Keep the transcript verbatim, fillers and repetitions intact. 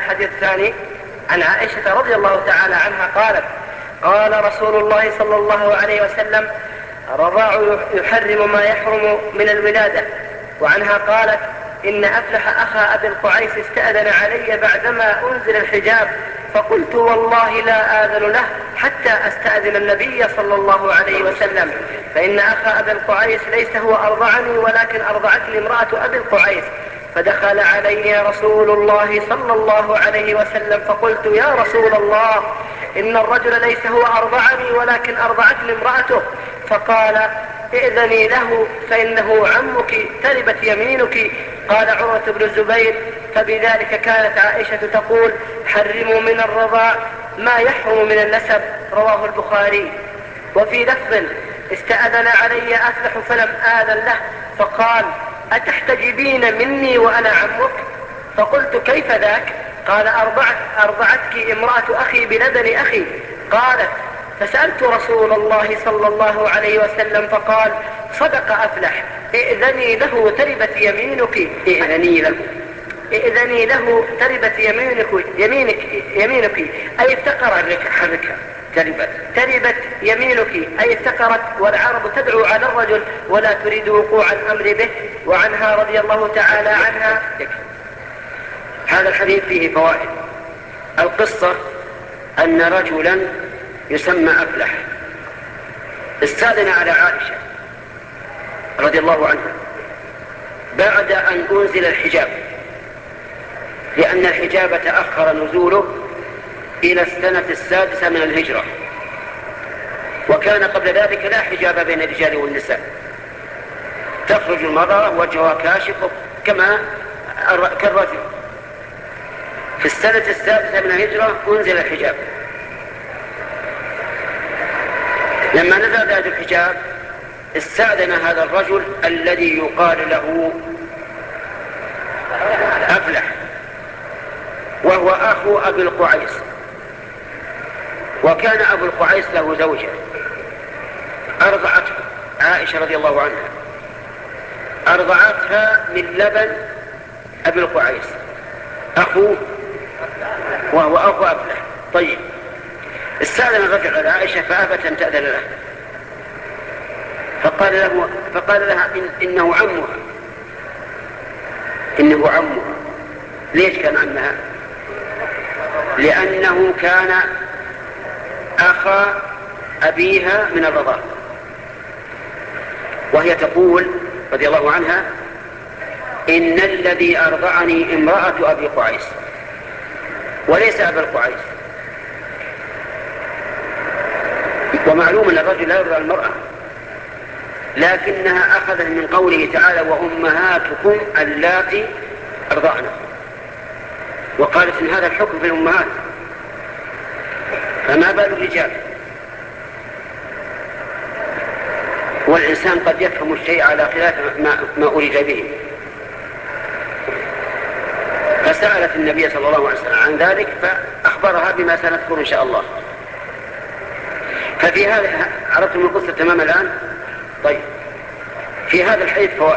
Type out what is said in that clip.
الحديث الثاني عن عائشة رضي الله تعالى عنها قالت: قال رسول الله صلى الله عليه وسلم: الرضاع يحرم ما يحرم من الولادة. وعنها قالت: إن أفلح أخا أبي القعيس استأذن علي بعدما أنزل الحجاب، فقلت والله لا آذن له حتى أستأذن النبي صلى الله عليه وسلم، فإن أخا أبي القعيس ليس هو أرضعني ولكن أرضعتني امرأة أبي القعيس. فدخل علي رسول الله صلى الله عليه وسلم فقلت: يا رسول الله، إن الرجل ليس هو أرضعني ولكن أرضعتني امرأته. فقال: ائذني له فإنه عمك تربت يمينك. قال عروة بن الزبير: فبذلك كانت عائشة تقول: حرموا من الرضاع ما يحرم من النسب. رواه البخاري. وفي لفظ: استأذن علي أفلح فلم آذن له، فقال: أتحتجبين مني وأنا عمك؟ فقلت: كيف ذاك؟ قال: أرضعت أرضعتك امرأة أخي بلبن أخي. قالت: فسألت رسول الله صلى الله عليه وسلم فقال: صدق أفلح، ائذني له تربت يمينك. ائذني له ائذني له تربت يمينك يمينك يمينك أي افتقرت حركها تربت تربت يمينك أي افتقرت. والعرب تدعو على الرجل ولا تريد وقوع الأمر به. وعنها رضي الله تعالى عنها. هذا الحديث فيه فوائد. القصة أن رجلا يسمى أفلح استأذن على عائشة رضي الله عنها بعد أن أنزل الحجاب، لأن الحجاب تأخر نزوله إلى السنة السادسة من الهجرة، وكان قبل ذلك لا حجاب بين الرجال والنساء، تخرج المرأة وجهها كاشف كما كالرجل. في السنة السادسة من الهجرة أنزل الحجاب. لما نزل ذات الحجاب استأذن هذا الرجل الذي يقال له أفلح، وهو أخو أبي القعيس، وكان أبو القعيس له زوجة أرضعته عائشة رضي الله عنها، أرضعتها من لبن أبي القعيس أخو، وهو أخو أفلح. طيب، استأذن الرجل على عائشة فأبت أن تأذن له، فقال له فقال لها إن إنه عمها إنه عمها. ليش كان عمها؟ لأنه كان أخا أبيها من الرضاعة. وهي تقول رضي الله عنها: إن الذي أرضعني امرأة أبي قعيس وليس أبا القعيس. ومعلوم أن الرجل لا يرضع المرأة، لكنها أخذت من قوله تعالى: وأمهاتكم اللاتي أرضعنا، وقالت إن هذا الحكم في الأمهات، فما بال الرجال؟ والإنسان قد يفهم الشيء على خلاف ما, ما أريد به. فسألت النبي صلى الله عليه وسلم عن ذلك فأخبرها بما سنذكر إن شاء الله. ففي هذا عرفتم القصة تماما الآن؟ طيب، في هذا الحديث فوائد.